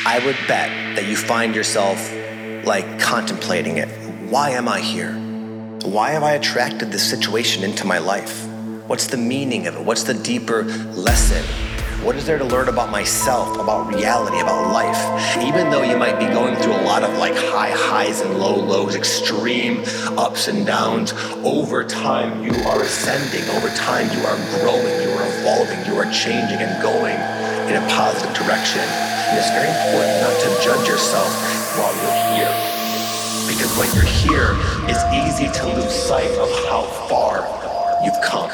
I would bet that you find yourself like contemplating it. Why am I here? Why have I attracted this situation into my life? What's the meaning of it? What's the deeper lesson? What is there to learn about myself, about reality, about life? Even though you might be going through a lot of like high highs and low lows, extreme ups and downs, over time you are ascending, over time you are growing, you are evolving, you are changing and going in a positive direction. And it's very important not to judge yourself while you're here. Because when you're here, it's easy to lose sight of how far you've come.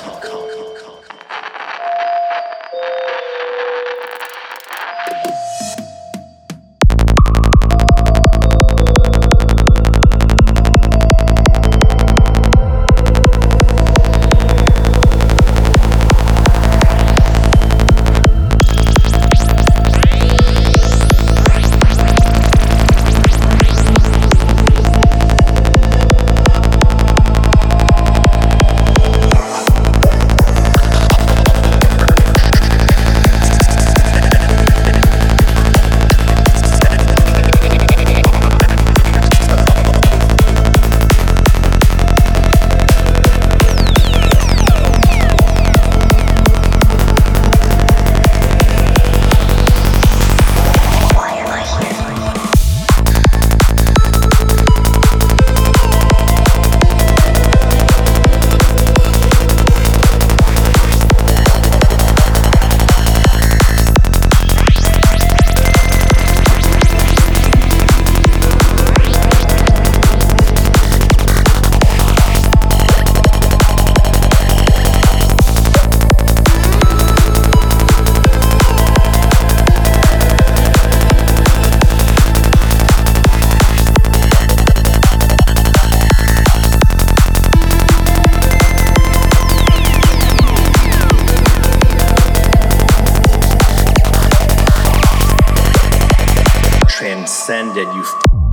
Transcended, you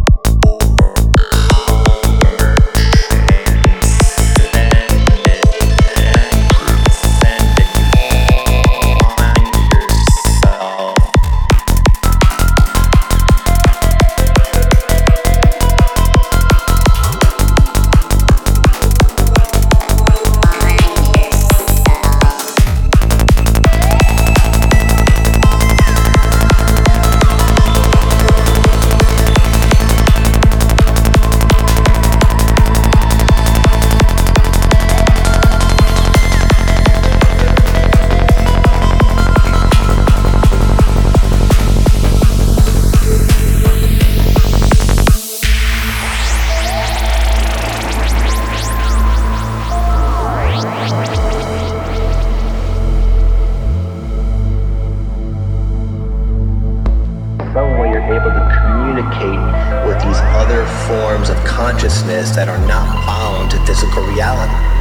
able to communicate with these other forms of consciousness that are not bound to physical reality.